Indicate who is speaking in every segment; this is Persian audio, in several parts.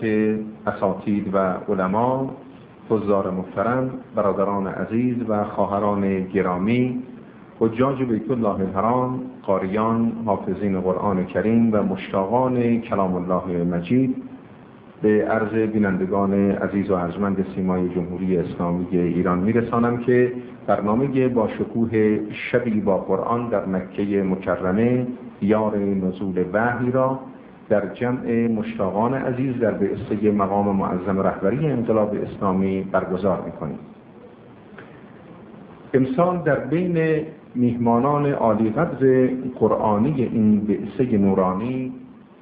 Speaker 1: که اساتید و علما، حضار محترم، برادران عزیز و خواهران گرامی، حجاج بیت الله الحرام، قاریان، حافظین قرآن کریم و مشتاقان کلام الله مجید، به عرض بینندگان عزیز و ارجمند سیمای جمهوری اسلامی ایران میرسانم که برنامه با شکوه شبی با قرآن در مکه مکرمه یار نزول وحی را در جمع مشتاقان عزیز در بعثه مقام معظم رهبری انقلاب اسلامی برگزار می‌کنیم. امسال در بین میهمانان عالی قدر قرآنی این بعثه نورانی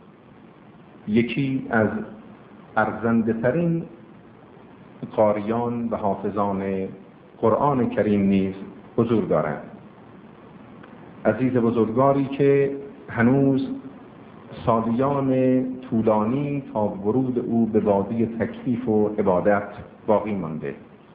Speaker 1: یکی از ارزنده‌ترین قاریان و حافظان قرآن کریم نیز حضور دارند. عزیز بزرگواری که هنوز سالیان طولانی تا ورود او به وادی تکلیف و عبادت باقی مانده.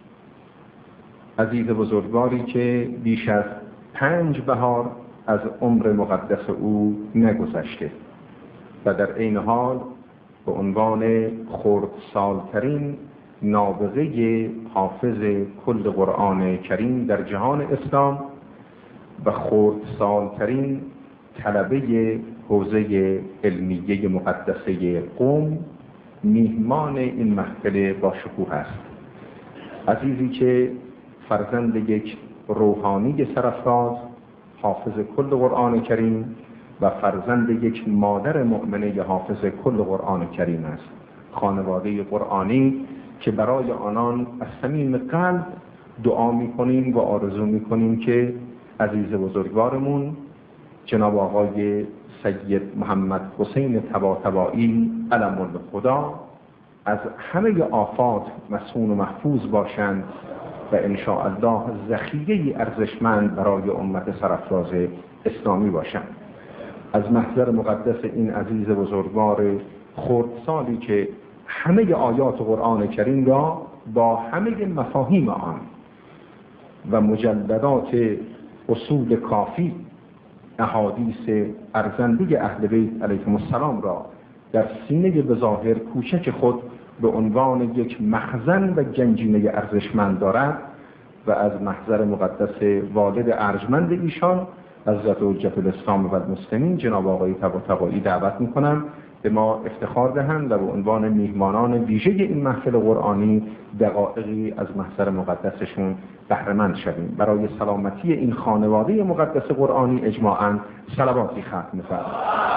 Speaker 1: عزیز بزرگواری که بیش از 5 بهار از عمر مقدس او نگذشته و در عین حال به عنوان خردسالترین نابغه حافظ کل قرآن کریم در جهان اسلام و خردسالترین طلبه حوزه علمیه مقدسه قم میهمان این محفل با شکوه است. عزیزی که فرزند یک روحانی سرافراز، حافظ کل قرآن کریم و فرزند یک مادر مؤمنه حافظ کل قرآن کریم است. خانواده قرآنی که برای آنان از صمیم قلب دعا می‌کنیم و آرزو می‌کنیم که عزیز بزرگوارمون جناب آقای سید محمد حسین طباطبایی علم الخدا از همه آفات مصون و محفوظ باشند و ان شاء الله ذخیره ارزشمند برای امت سرافراز اسلامی باشند. از محضر مقدس این عزیز بزرگوار خردسالی که همه آیات قرآن کریم را با همه مفاهیم آن و مجلدات اصول کافی، احادیث ارزنده اهل بیت علیهم السلام را در سینه بظاهر کوچک خود به عنوان یک مخزن و گنجینه ارزشمند دارد و از محضر مقدس والد ارجمند ایشان حضرت حجت الاسلام و المسلمین جناب آقای طباطبایی دعوت می‌کنم به ما افتخار دهند و به عنوان میهمانان ویژه این محفل قرآنی دقایقی از محضر مقدسشون بهره مند شویم. برای سلامتی این خانواده مقدس قرآنی اجماعاً صلواتی ختم می‌فرمایید.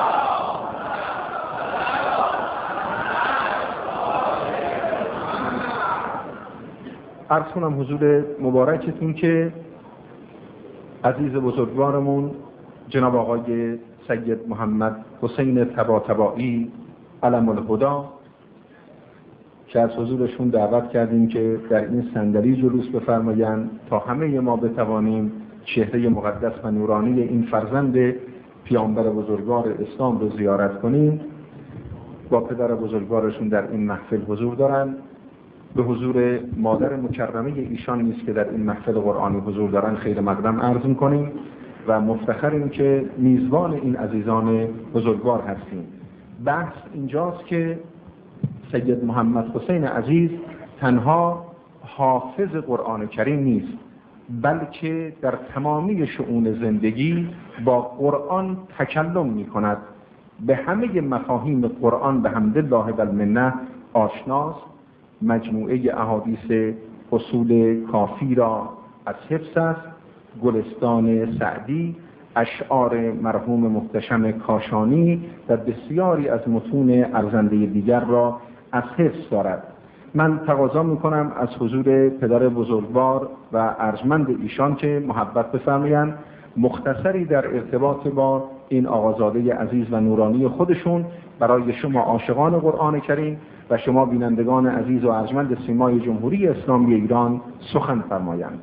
Speaker 1: عرض کنم حضور مبارکتون که عزیز بزرگوارمون جناب آقای سید محمد حسین طباطبایی علم الهدا که از حضورشون دعوت کردیم که در این صندلی جلوس بفرمایند تا همه ما بتوانیم چهره مقدس و نورانی این فرزند پیامبر بزرگوار اسلام رو زیارت کنیم. با پدر بزرگوارشون در این محفل حضور دارند. به حضور مادر مکرمه ایشان نیست که در این محفل قرآنی حضور دارن خیر مقدم عرض می‌کنیم و مفتخریم که میزبان این عزیزان بزرگوار هستیم. بحث اینجاست که سید محمد حسین عزیز تنها حافظ قرآن کریم نیست، بلکه در تمامی شؤون زندگی با قرآن تکلم می‌کند. به همه مفاهیم قرآن به حمدالله و المنه آشناست. مجموعه احادیث اصول کافی را از حفظ است. گلستان سعدی، اشعار مرحوم محتشم کاشانی و بسیاری از متون ارزنده دیگر را از حفظ دارد. من تقاضا میکنم از حضور پدر بزرگوار و ارجمند ایشان که محبت بفرمایند مختصری در ارتباط با این آقازاده عزیز و نورانی خودشون برای شما عاشقان قرآن کریم و شما بینندگان عزیز و ارجمند سیمای جمهوری اسلامی ایران سخن فرمایند.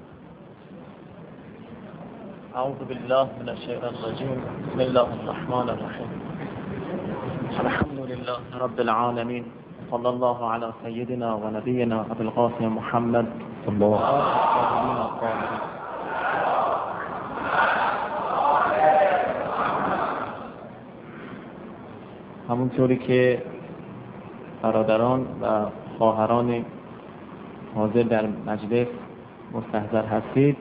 Speaker 2: اعوذ بالله من الشیطان الرجیم. بسم الله الرحمن الرحیم. الحمد لله رب العالمین. صلی الله علی سیدنا و نبینا ابی القاسم محمد الله همونطوری که برادران و خواهران حاضر در مجلس مستحضر هستید،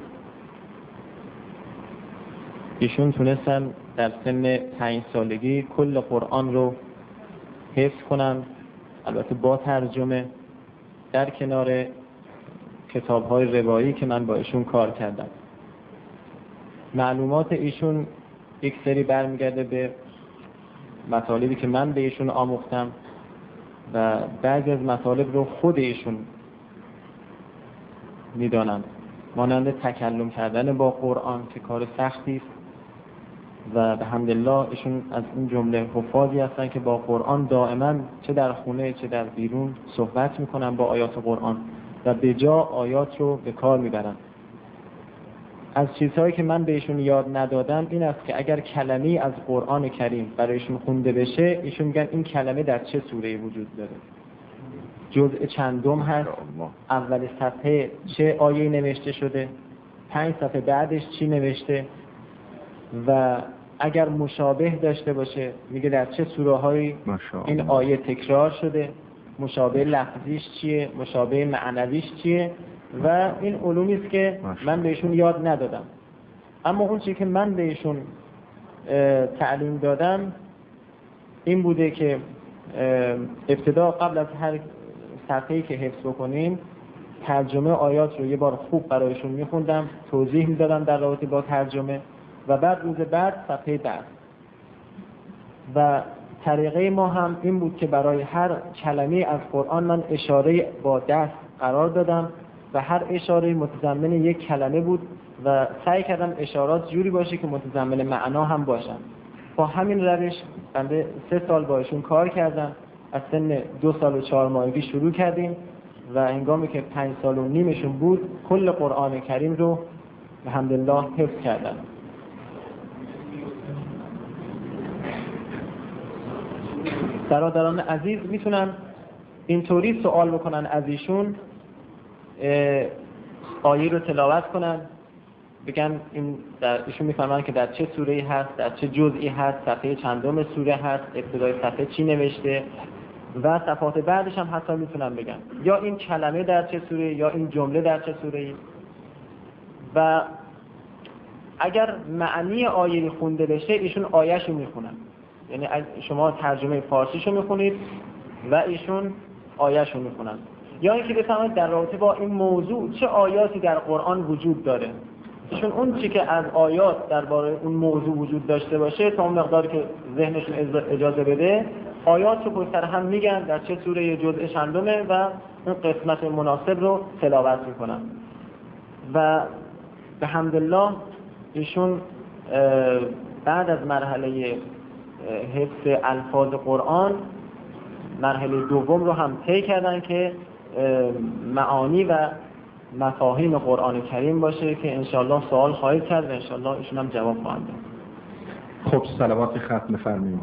Speaker 2: ایشون تونستن در سن 5 سالگی کل قرآن رو حفظ کنن، البته با ترجمه، در کنار کتاب‌های روایی که من با ایشون کار کردم. معلومات ایشون یک سری برمیگرده به مطالبی که من به ایشون آموختم و بعضی از مطالب رو خود ایشون میدانن، مانند تکلم کردن با قرآن که کار سختی است و به حمدالله ایشون از این جمله حفاظی هستن که با قرآن دائما چه در خونه چه در بیرون صحبت میکنن با آیات قرآن و به جا آیات رو به کار میبرن. از چیزهایی که من بهشون یاد ندادم این است که اگر کلمه‌ای از قرآن کریم برایشون خونده بشه، ایشون میگن این کلمه در چه سوره‌ای وجود داره، جزء چندم هست، اول صفحه چه آیه‌ای نوشته شده، 5 صفحه بعدش چی نوشته و اگر مشابه داشته باشه میگه در چه سوره‌هایی این آیه تکرار شده، مشابه لفظیش چیه، مشابه معنویش چیه و این علومی است که من بهشون یاد ندادم. اما اون چیزی که من بهشون تعلیم دادم این بوده که ابتدا قبل از هر صفحه‌ای که حفظ بکنیم ترجمه آیات رو یه بار خوب برایشون میخوندم، توضیح میدادم در رابطه با ترجمه و بعد روز بعد صفحه بعد. و طریقه ما هم این بود که برای هر کلمه از قرآن من اشاره با دست قرار دادم و هر اشاره متضمن یک کلمه بود و سعی کردم اشارات جوری باشه که متضمن معنا هم باشن. با همین روش بنده 3 سال با ایشون کار کردم، از سن 2 سال و 4 ماهگی شروع کردیم و هنگامی که 5 سال و نیمشون بود کل قرآن کریم رو الحمدلله حفظ کردن. برادران عزیز میتونن اینطوری سوال بکنن از ایشون، آیه رو تلاوت کنن، بگن این ایشون میفهمن که در چه سوره‌ای هست، در چه جزئی هست، صفحه چندم سوره هست، ابتدای صفحه چی نوشته و صفحات بعدش هم حتی میتونن بگن یا این کلمه در چه سوره یا این جمله در چه سوره‌ای. و اگر معنی آیه خونده بشه ایشون آیه‌شو میخونن، یعنی شما ترجمه فارسیشو میخونید و ایشون آیه‌شو میخونن، یا اینکه بفهمید در رابطه با این موضوع چه آیاتی در قرآن وجود داره. ایشون اون چی که از آیات درباره اون موضوع وجود داشته باشه تا اون مقدار که ذهنشون اجازه بده آیات رو پشت سر هم میگن در چه سوره جزء چندمه و اون قسمت مناسب رو تلاوت میکنن. و به حمدالله ایشون بعد از مرحله حفظ الفاظ قرآن مرحله دوم رو هم طی کردن که معانی و مفاهیم قرآن کریم باشه که انشالله سوال خواهید کرد و انشالله ایشون هم جواب خواهند داد.
Speaker 1: خب صلوات ختم فرمایید.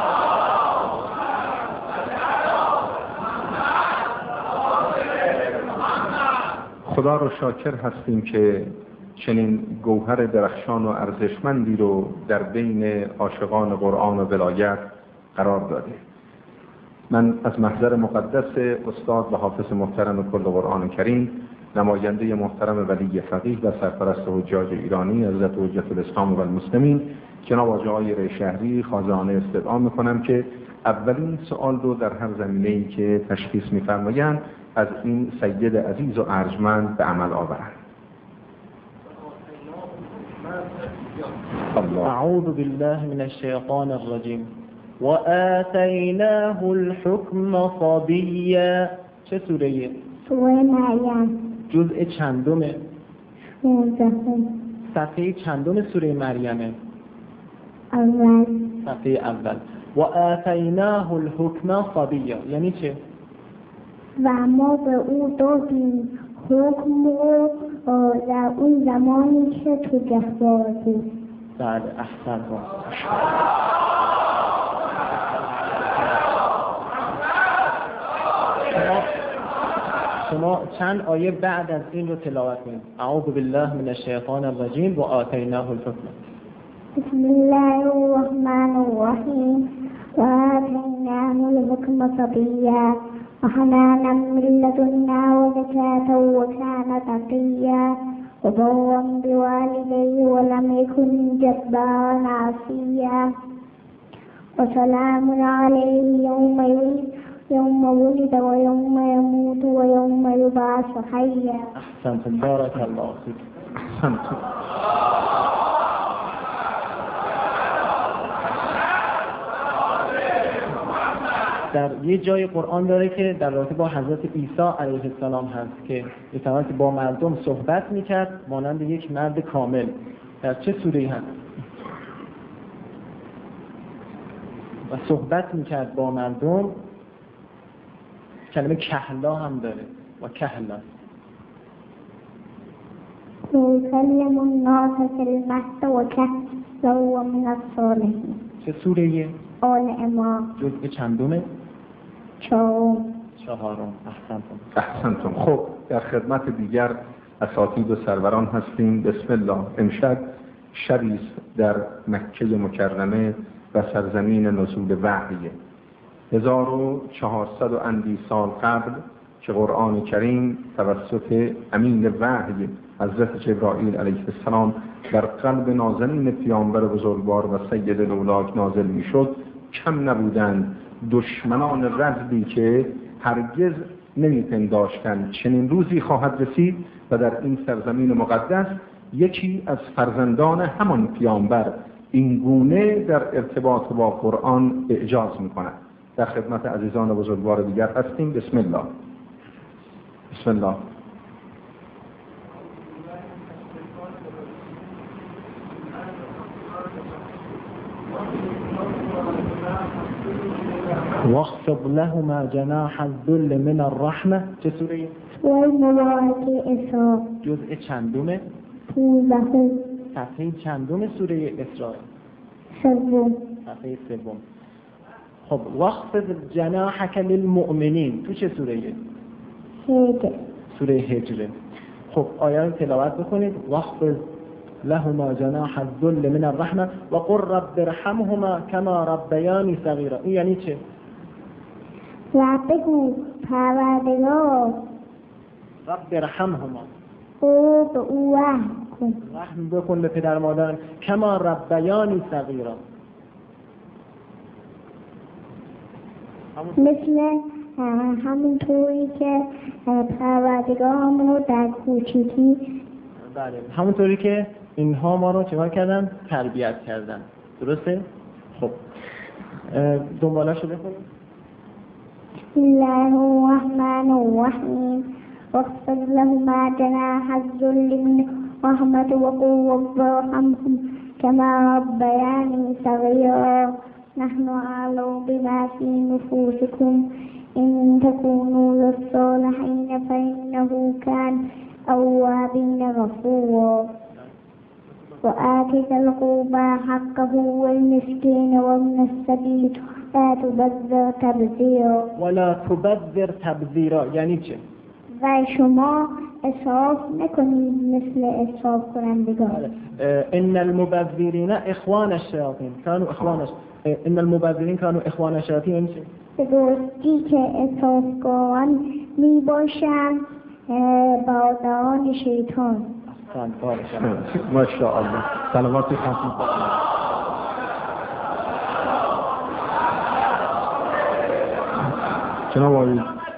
Speaker 1: خدا رو شاکر هستیم که چنین گوهر درخشان و ارزشمندی رو در بین عاشقان قرآن و ولایت قرار داده. من از محضر مقدس استاد و حافظ محترم کل قرآن کریم، نماینده محترم ولی فقیه و سرپرست حجاج ایرانی حضرت حجت الاسلام و المسلمین جناب حاجی آقای شهری خازانه استدعا میکنم که اولین سوال رو در هر زمینه‌ای که تشخیص می‌فرمایند از این سید عزیز و ارجمند به عمل آورند.
Speaker 2: اعوذ بالله من الشیطان الرجیم و آتیناه الحکم صبیا. چه سوره‌ای؟
Speaker 3: سوره مریم.
Speaker 2: جزء چندمه؟
Speaker 3: 16.
Speaker 2: صفحه چندم سوره مریمه؟
Speaker 3: اول.
Speaker 2: صفحه اول. و آتیناه الحکم صبیا یعنی چه؟
Speaker 3: و ما به او دادیم حکم رو در اون زمانی که تو جهبازی.
Speaker 2: بعد احسن با شما چند آیه بعد از این رو تلاوت کنید. اعوذ بالله من الشیطان الرجیم و آتیناه الحکم.
Speaker 3: بسم الله الرحمن الرحیم و آتیناه وآتيناه الحكم صبيا وحنانا من لدنا وزكاة وكان تقيا وبرا بوالديه ولم يكن جبارا عصيا وسلام عليه يوم ولد ويوم يموت ويوم يبعث حيا.
Speaker 2: احسنتم، بارک الله فیک.
Speaker 1: احسنتم.
Speaker 2: در یه جای قرآن داره که در رابطه با حضرت عیسی علیه السلام هست که مثلا که با مردم صحبت میکرد مانند یک مرد کامل. در چه سوره‌ای هست؟ و صحبت میکرد با مردم. کلمه کهلا هم داره و کهلا
Speaker 3: يكلم الناس في المهد وكهلا ومن الصالحين.
Speaker 2: چه سوره‌ایه؟
Speaker 3: آل عمران.
Speaker 2: جزء چندمه؟
Speaker 3: چهارم.
Speaker 1: احسنتم. خب در خدمت دیگر اساتید و سروران هستیم. بسم الله. امشب شبی است در مکه مکرمه و سرزمین نزول وحیه. 1400 و اندی سال قبل که قرآن کریم توسط امین وحی حضرت جبرائیل علیه السلام بر قلب نازنین پیامبر بزرگوار و سید الاولاک نازل میشد، کم نبودند دشمنان رذلی که هرگز نمیپنداشتند چنین روزی خواهد رسید و در این سرزمین مقدس یکی از فرزندان همان پیامبر این گونه در ارتباط با قرآن اعجاز میکند. در خدمت عزیزان بزرگوار دیگر هستیم. بسم الله. بسم الله.
Speaker 2: واخفض لهما جناح الذل من الرحمه. چه سوره؟
Speaker 3: سوره مبارکه اسراء.
Speaker 2: جزء چندمه؟
Speaker 3: 15.
Speaker 2: صفحه چندم سوره اسراء؟
Speaker 3: سوم.
Speaker 2: صفحه سوم. خب واخفض جناحك للمؤمنین تو چه سوره‌ایه؟
Speaker 3: هجر.
Speaker 2: سوره هجر. خب آیه رو تلاوت بکنید. واخفض لهما جناح الذل من الرحمه وقل رب ارحمهما كما ربياني صغيرا. این یعنی چه؟
Speaker 3: و بگو پروردگار
Speaker 2: رب ارحمهما،
Speaker 3: او به او رحم کن،
Speaker 2: رحم بکن به پدر مادرم، کما ربیانی صغیرا،
Speaker 3: مثل همونطوری که پروردگارم رو در کوچیکی،
Speaker 2: بله همونطوری که اینها ما رو چکار کردن؟ تربیت کردن. درسته؟ خب دنبالاشو بخونیم.
Speaker 3: بسم الله الرحمن الرحیم واخفض لهما جناح الذل من الرحمة وقل رب ارحمهم كما ربياني صغيرا نحن أعلم بما في نفوسكم إن تكونوا للصالحين فإنه كان أوابين غفورا وآت ذا القربى حقه والمسكين وابن السبيل لا تبذر تبذيرا.
Speaker 2: ولا تبذر تبذیرا یعنی چه؟
Speaker 3: و شما اسراف نکنید مثل اسراف کنندگان.
Speaker 2: ان المبذرین اخوان الشیاطین كانوا اخوان ان المبذرین كانوا اخوان الشیاطین یعنی چه؟
Speaker 3: به درستی که اسرافگران می باشند برادران شیطان.
Speaker 1: ماشاءالله. سلامتی خانم. جناب آقای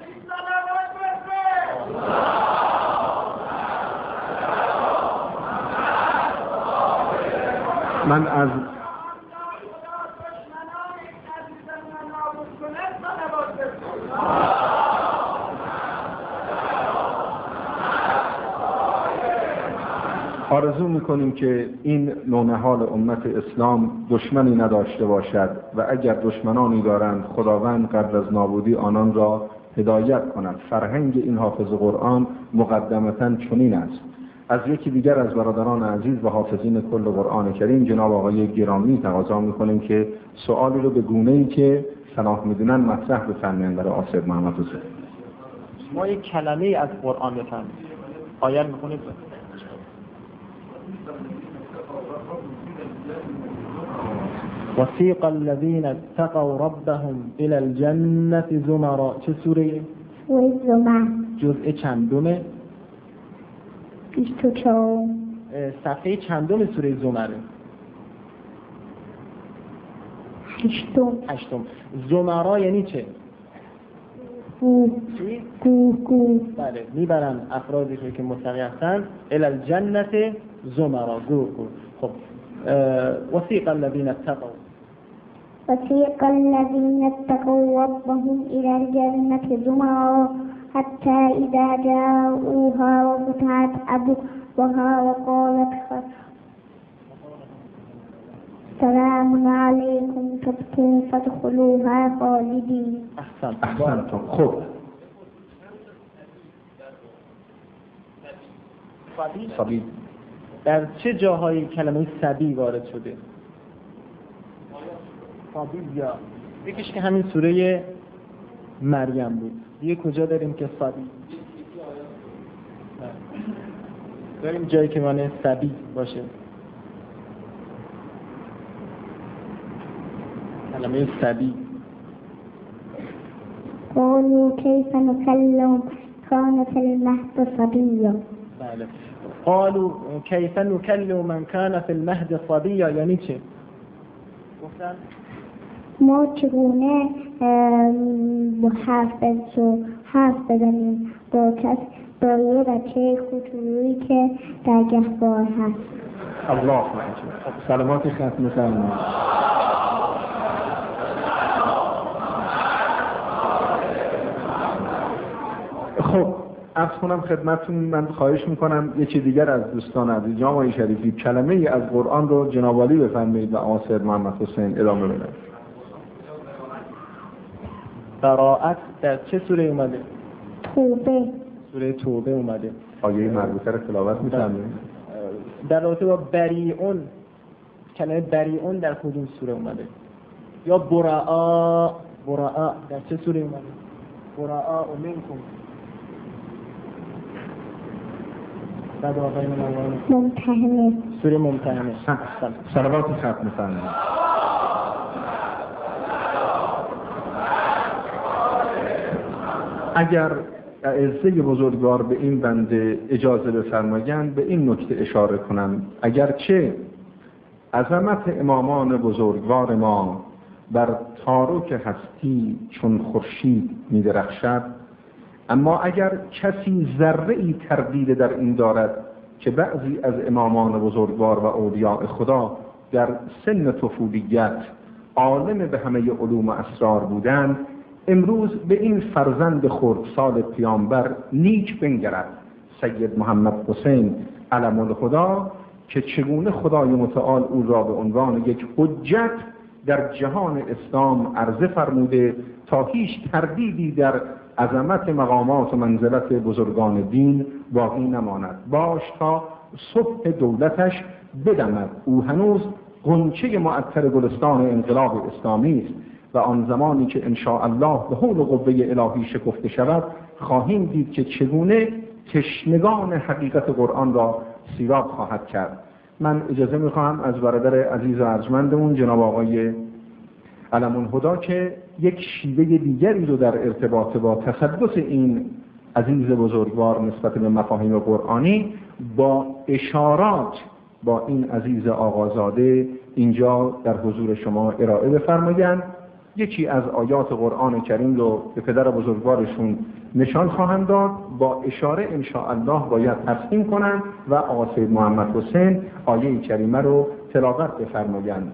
Speaker 1: من از آرزو میکنیم که این نونهال امت اسلام دشمنی نداشته باشد و اگر دشمنانی دارند خداوند قبل از نابودی آنان را هدایت کند. فرهنگ این حافظ قرآن مقدمتاً چنین است. از یکی دیگر از برادران عزیز و حافظین کل قرآن کریم جناب آقای گرامی تقاضا میکنیم که سوالی رو به گونه‌ای که صلاح میدونن مطرح بفرمایند برای آصف محمد حسین.
Speaker 2: ما یک کلمه از قرآن بفرمایید. آیه میخونید. وسیق الذین اتقوا ربهم الى الجنة زمرا. چه سوره؟
Speaker 3: سوره زمر.
Speaker 2: جزء چندمه؟
Speaker 3: 24.
Speaker 2: صفحه چندم سوره زمره؟ 8. زمرا یعنی چه؟
Speaker 3: گو.
Speaker 2: بله، میبرن افرادی که متقی هستن الى الجنة زمرا، گو. خب وسیق الذین اتقوا
Speaker 3: ربهم إلى الجنة زمرا حتى إذا جاءوها وفتحت أبوابها وقالت سلام عليكم طبتم فادخلوها خالدين.
Speaker 1: احسنتم. خب صبی
Speaker 2: در چه جاهایی کلمه صبی وارد شده؟ صبی‌یا. یکیش که همین سوره مریم بود. دیگه کجا داریم که صبی؟ داریم جایی که معنی صبی باشه. کلمه صبی.
Speaker 3: قالوا كيف نكلم كان في المهد صبيا.
Speaker 2: بله. قالوا كيف نكلم من كان في المهد صبيا یعنی چه؟ گفتن
Speaker 3: ما چگونه حرف بزنیم با یه بچه کوچولویی که در گهواره هست.
Speaker 1: الله اکبر. سلامات ختم فرمایید. خب عرض کنم خدمتتون، من خواهش میکنم یه چیز دیگر از دوستان عزیز جامعه شریفی کلمه ای از قرآن رو جناب عالی بفرمایید و آقا محمد حسین ادامه بدن.
Speaker 2: براءت در چه سوره اومده؟
Speaker 3: توبه.
Speaker 2: سوره توبه اومده.
Speaker 1: آیه مربوطه رو تلاوت می‌فرمایید؟
Speaker 2: در رابطه با بریئون، کلمه بریئون در کدوم سوره اومده؟ یا براء در چه سوره اومده؟ براء منکم. بعد آقای
Speaker 3: ممتحنه.
Speaker 2: سوره ممتحنه.
Speaker 1: صلوات ختم فرمایید. اگر عزه بزرگوار به این بنده اجازه بفرمایند به این نکته اشاره کنم، اگرچه عظمت امامان بزرگوار ما بر تارک هستی چون خورشید می‌درخشد، اما اگر کسی ذره‌ای تردید در این دارد که بعضی از امامان بزرگوار و اولیاء خدا در سن طفولیت عالم به همه علوم و اسرار بودند، امروز به این فرزند خردسال پیامبر نیک بنگرد، سید محمد حسین علم الهدی، که چگونه خدای متعال او را به عنوان یک حجت در جهان اسلام عرضه فرموده تا هیچ تردیدی در عظمت مقامات و منزلت بزرگان دین باقی نماند. باش تا صبح دولتش بدمد. او هنوز غنچه معطر گلستان انقلاب اسلامی است و آن زمانی که ان شاء الله به حول و قوه الهی شکفته شود خواهیم دید که چگونه تشنگان حقیقت قرآن را سیراب خواهد کرد. من اجازه میخواهم از برادر عزیز و ارجمندمون جناب آقای علم الهدی که یک شیوه دیگری رو در ارتباط با تقدس این عزیز بزرگوار نسبت به مفاهیم قرآنی با اشارات با این عزیز آقازاده اینجا در حضور شما ارائه بفرمایند. یکی از آیات قرآن کریم رو به پدر بزرگوارشون نشان خواهند داد، با اشاره ان شاء الله باید تسلیم کنند و آقا سید محمد حسین آیه کریمه رو تلاوت بفرمایند.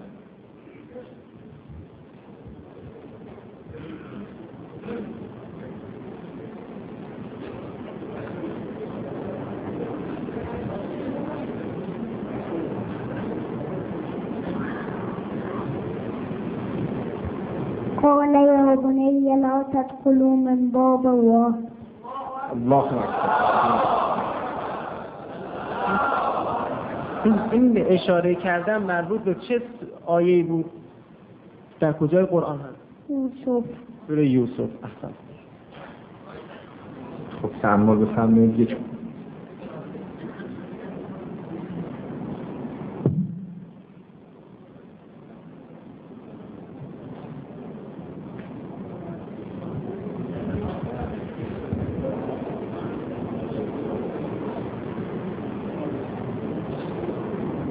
Speaker 3: قال يا بني لا تدخلوا من باب الله.
Speaker 1: الله اکبر.
Speaker 2: این اشاره کردن مربوط به چه آیه بود؟ در کجای قرآن هست؟
Speaker 3: یوسف.
Speaker 2: سوره یوسف. احسن.
Speaker 1: خب تأمل بفرمایید. یک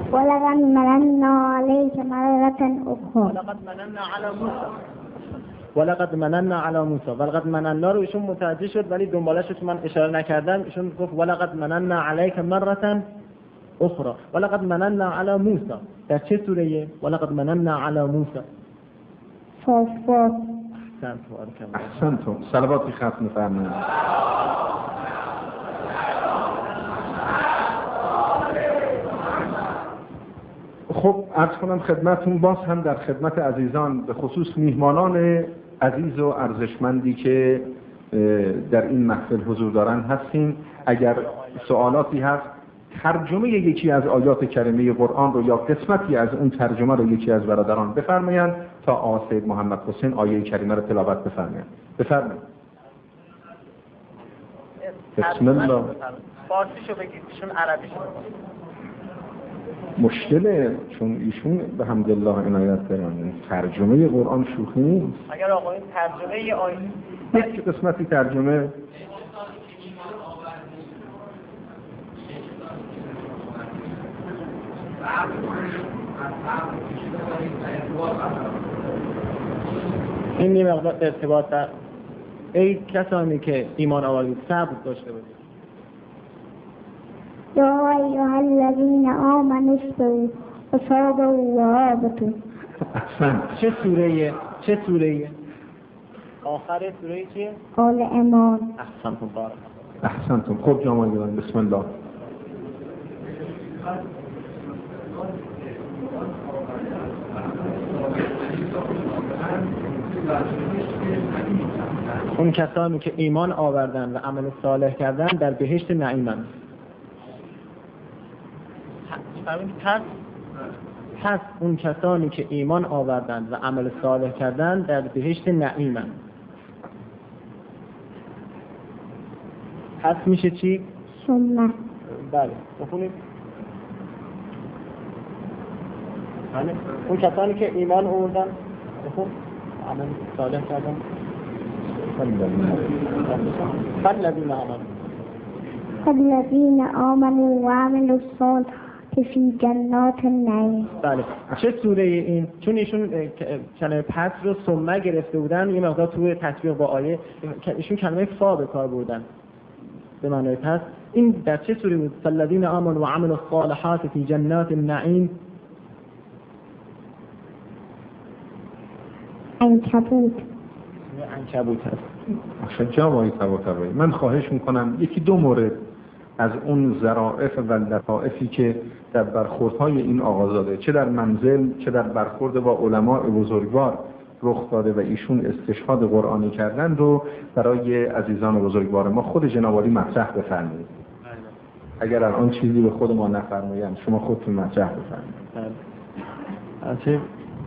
Speaker 3: ولقد مننا عليك مرة أخرى.
Speaker 2: ولقد مننا علی موسی. ولقد مننا رو ایشون متوجه شد ولی دنبالش رو من اشاره نکردم. ایشون گفت ولقد مننا علیک مرة اخرى. ولقد مننا علی موسی در چه سوره‌ایه؟ ولقد مننا علی موسی.
Speaker 3: صافات.
Speaker 1: احسنتم. صلواتی ختم فرمایید. خب عرض کنم خدمتون، باز هم در خدمت عزیزان به خصوص میهمانان عزیز و ارزشمندی که در این محفل حضور دارن هستیم. اگر سوالاتی هست، ترجمه یکی از آیات کریمه قرآن رو یا قسمتی از اون ترجمه رو یکی از برادران بفرمایند تا آقا سید محمد حسین آیه کریمه رو تلاوت بفرمایند. بفرمایید. بسم الله.
Speaker 2: فارسیشو بگید، ایشون عربیشو.
Speaker 1: مشکله چون ایشون به حمدالله عنایت دارن. ترجمه قرآن شوخی نیست.
Speaker 2: اگر آقایون ترجمه ی آیه
Speaker 1: یک قسمتی ترجمه
Speaker 2: این یه مقدار ارتباط در ای کسانی که ایمان آورید صبر داشته باشید.
Speaker 3: یا ایها الذین آمنوا اصبروا وصابروا ورابطوا.
Speaker 2: چه سوره‌ایه؟ چه سوره‌ایه؟ آخر سوره چیه؟
Speaker 3: آل عمران.
Speaker 2: احسنتم بارک.
Speaker 1: احسنتم. خب جماعت بسم الله.
Speaker 2: اون کسانی که ایمان آوردن و عمل صالح کردن در بهشت نعیمند. پس اون کسانی که ایمان آوردن و عمل صالح کردن در بهشت نعیمند. پس میشه چی؟
Speaker 3: ثم.
Speaker 2: بله بخونید. بله اون کسانی که ایمان آوردن بخون عمل صالح کردن.
Speaker 3: فالذین آمنوا وعملوا الصالحات فی جنات النعیم.
Speaker 2: بله چه سوره این؟ چون ایشون کلمه پس رو ثم گرفته بودن، یه مقدار توی تطبیق با آیه ایشون کلمه فا به کار بردن به معنای پس. این در چه سوره بود؟ فالذین آمنوا وعملوا الصالحات فی جنات النعیم.
Speaker 3: عنکبوت.
Speaker 2: عنکبوت هست.
Speaker 1: جوابی طباطبایی. من خواهش میکنم یکی دو مورد از اون ظرافت و لطائفی که در برخوردهای این آقازاده چه در منزل چه در برخورد با علماء بزرگوار رخ داده و ایشون استشهاد قرآنی کردن رو برای عزیزان بزرگوار ما خود جناب عالی مطرح بفرمایید. اگر الان چیزی به خود ما نفرمایند شما خودتون مطرح بفرمایید.
Speaker 2: بله.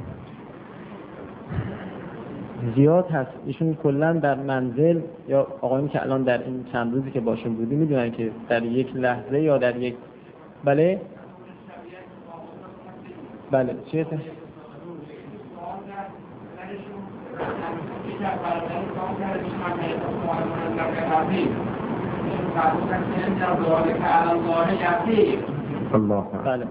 Speaker 2: زیاد هست. ایشون کلا در منزل یا آقایون که الان در این چند روزی که باشون بودیم میدونن که در یک لحظه یا در یک بله چیه تا؟
Speaker 1: الله
Speaker 2: بله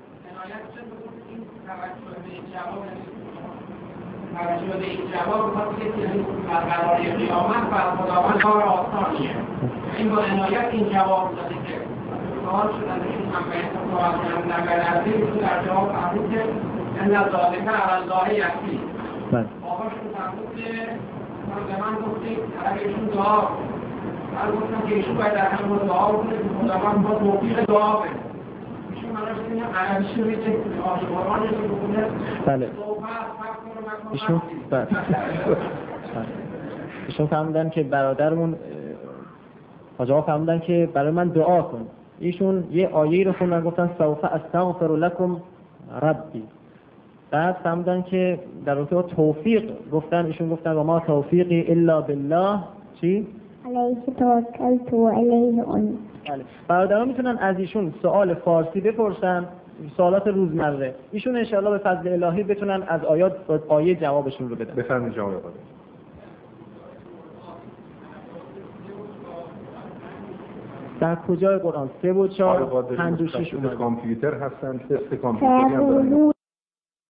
Speaker 4: توجه به این جواب بخواد که برقراری قیامت بر خداوند کار آسانیه. این با عنایت این جواب داده که سوال شدن این هم به این سوال کنم نگرده ایشون در جواب فرمود که این ذالک علی الله یکفی. آقاشون فرمود که به من گفتید اگر ایشون دعا من گفتم که ایشون باید در همون دعا بکنه که خداوند با توفیق دعا بده. ایشون منو شدیم عربیشو بیچه قرآنش رو بکنه.
Speaker 2: بله ایشون فرمودن که برادرمون حاج آقا فرمودن که برای من دعا کن. ایشون یه آیه رو خوندن گفتن سوف استغفر لکم ربی. بعد فرمودن که در رابطه توفیق گفتن ایشون گفتن و ما توفیقی الا بالله چی؟
Speaker 3: علیه توکلت و علیه انیب.
Speaker 2: برادران میتونن از ایشون سوال فارسی بپرسن، سوالات روزمره. ایشون انشاءالله به فضل الهی بتونن از آیه جوابشون رو بدن.
Speaker 1: بفرمایید جواب بده.
Speaker 2: در کجای قرآن 3 و 4 5 و 6 اومده؟
Speaker 1: کامپیوتر هستن، تست کامپیوتری هم دارن.